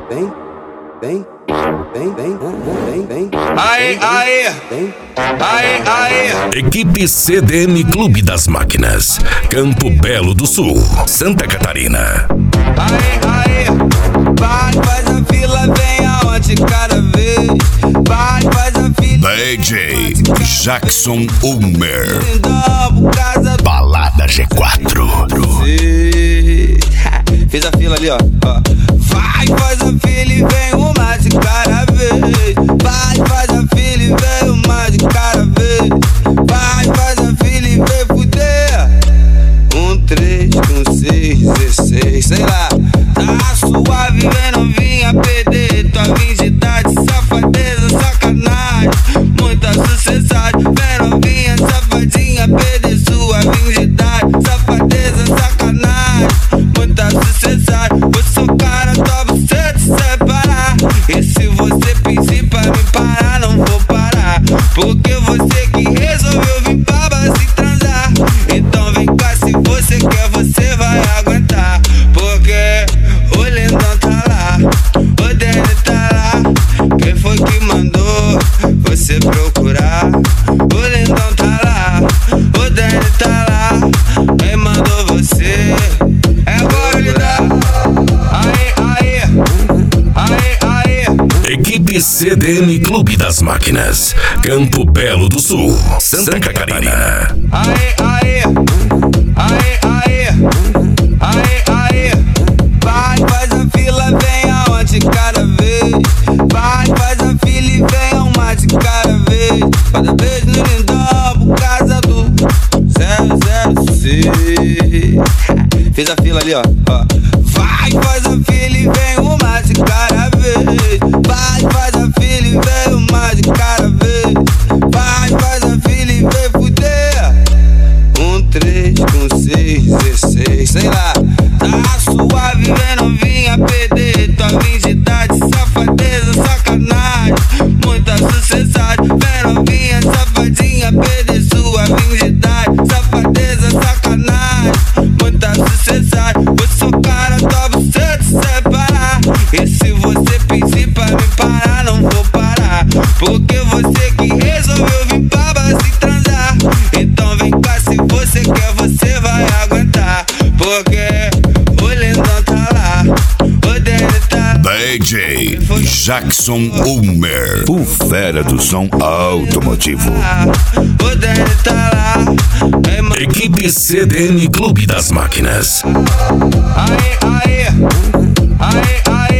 Aê, aê, aê, aê. Equipe CDN Clube das Máquinas, Campo Belo do Sul, Santa Catarina. Aê, aê, vai, faz a fila, vem aonde cada vez. Vai, faz a fila. DJ Jackson Ulmer, Balada G4. Fiz a fila ali, ó. Vai, faz a fila e vem uma de cada vez. Vai, faz a fila e vem uma de cada vez. Vai, faz a fila e vem fuder. 3, 6, 16, sei lá. Tá suave, vem novinha, perder tua virgindade. Safadeza, sacanagem, muita sucessagem. Vem novinha, safadinha, perder sua virgindade. Safadeza, sacanagem, muita sucessagem. Vou socar a tua buceta e separar. E se você pedir pra me parar, não vou parar. Porque você que resolveu vir pra base transar. Então vem cá, se você quer, você vai aguentar. Porque o lindão tá lá, o Danny tá lá. Quem foi que mandou você procurar? O lindão tá lá, o Danny tá lá. Quem mandou você? É agora ele dá. Aê, aê, aê, aê. Equipe CDN Clube das Máquinas, Campo Belo do Sul, Santa Catarina. Aê, aê, aê, aê, aê, aê. Vai, faz a fila, vem aonde cada vez. Vai, faz a fila e vem uma de cada vez. Cada vez no lindão por causa do 006. Fiz a fila ali, ó. Vai, faz a fila e vem uma de cada vez. Vai, faz a fila e vem uma de cada vez. Vai, faz a fila e vem fuder. 3, 6, 16, sei lá. Tá suave, vem novinha, perder tua virgindade. Safadeza, sacanagem, muita sucessagem. Vem novinha, safadinha, perder sua virgindade. Safadeza, sacanagem, muita sucessagem. Vou socar a tua buceta e separar. E se você pedir pra me parar, não vou parar. Porque você que resolveu vir pra base transar. Então vem cá, se você quer, você vai aguentar. Porque o lindão tá lá, o Danny tá lá. DJ Jackson Ulmer, o fera do som automotivo. O Danny tá lá. Equipe CDN Clube das Máquinas. Aê, aê, aê, aê.